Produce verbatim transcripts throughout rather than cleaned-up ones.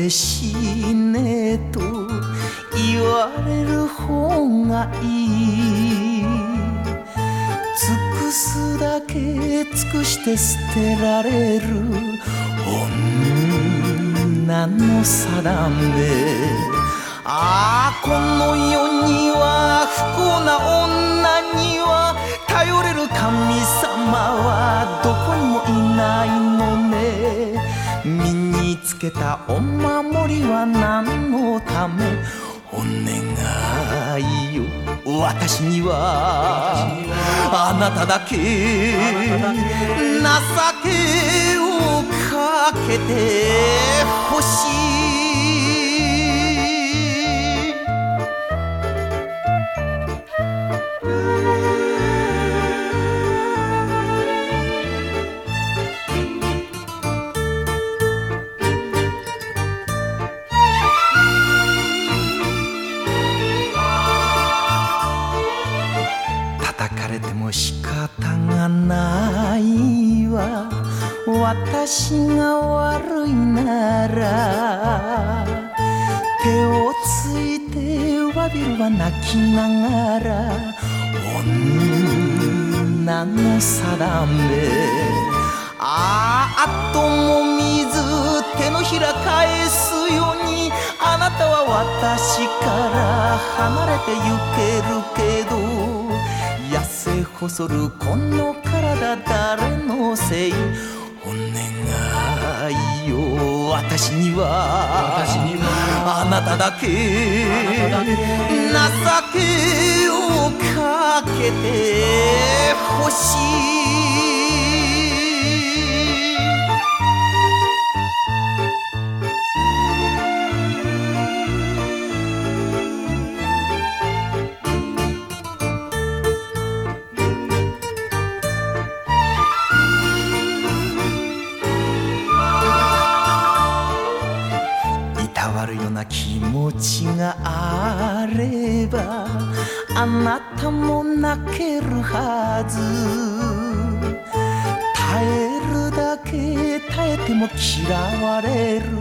て死ねと言われる方がいい。尽くすだけ尽くして捨てられる女の定め。ああこの世には不幸な女には頼れる神様はどこにもいないのね。身につけたお守りは何のため。お願いよ私にはあなただけ情けをかけてほしい。叩かれても仕方がないわ。私が悪いなら手をついてわびるわ泣きながら。女の定め。あああとも水手のひら返すようにあなたは私から離れてゆけるけど、痩せ細るこの体誰のせい。お願いよ私にはあなただけ情けをかけてほしい。いたわるような気持ちがあればあなたも泣けるはず。耐えるだけ耐えても嫌われる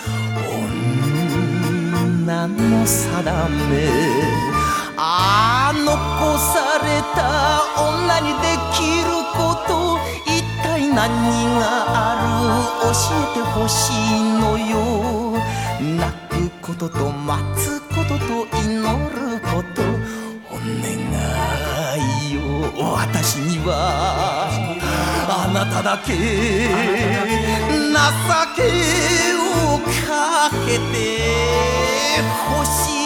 女の定め。ああ残された女にできること一体何がある教えてほしいのよ。泣くことと待つことと祈ること。お願いよ私にはあなただけ情けをかけてほしい。